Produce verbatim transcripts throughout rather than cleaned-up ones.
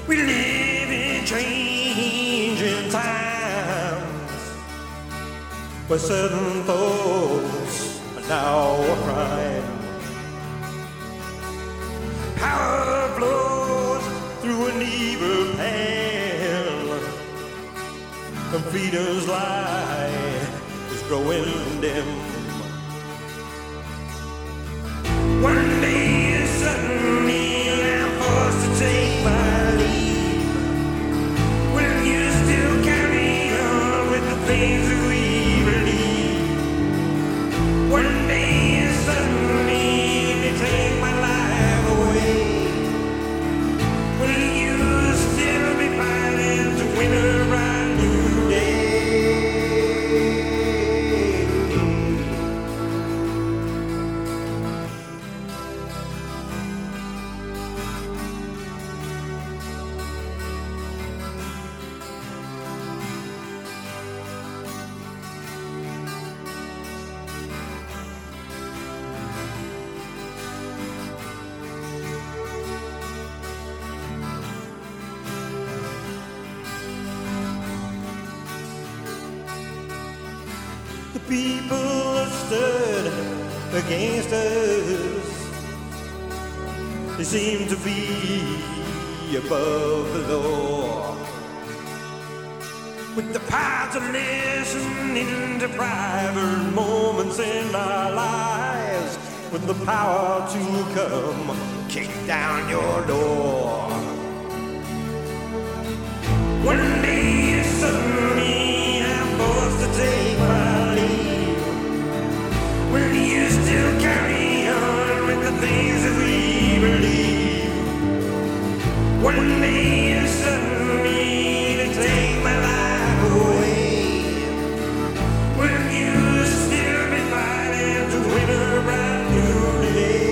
We live in changing times, where certain thoughts are now a crime. Power flows through an evil pan, and freedom's light is growing dim. One day suddenly I'm forced to take my leave. Will you still carry on with the things that we believe? One day suddenly they take my life away. Will you still be fighting to win a brand new day? The people have stood against us. They seem to be above the law, with the power to listen into private moments in our lives, with the power to come kick down your door. One day suddenly I'm forced to take my leave. Will you still carry on with the things that we believe? One day suddenly they take my life away. Will you still be fighting to win a brand new day?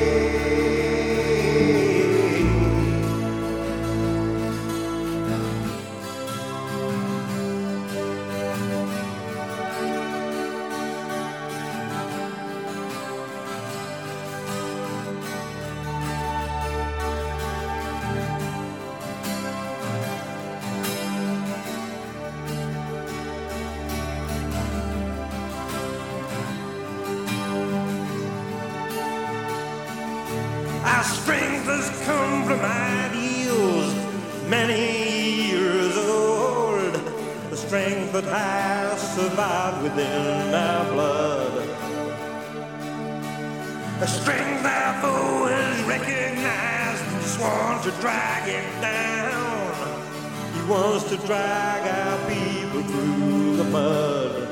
Our strength has come from ideals many years old, the strength that has survived within our blood, a strength our foe has recognized and just wants to drag it down. He wants to drag our people through the mud.